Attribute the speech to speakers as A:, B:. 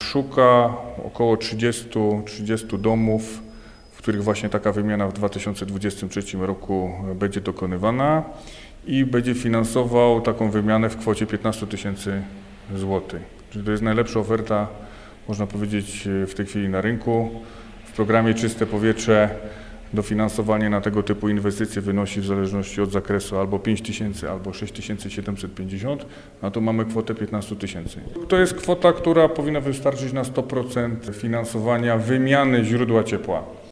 A: szuka około 30 domów, w których właśnie taka wymiana w 2023 roku będzie dokonywana i będzie finansował taką wymianę w kwocie 15 000 złotych. Czyli to jest najlepsza oferta, można powiedzieć, w tej chwili na rynku. W programie Czyste Powietrze dofinansowanie na tego typu inwestycje wynosi w zależności od zakresu albo 5 000, albo 6750, a tu mamy kwotę 15 000. To jest kwota, która powinna wystarczyć na 100% finansowania wymiany źródła ciepła.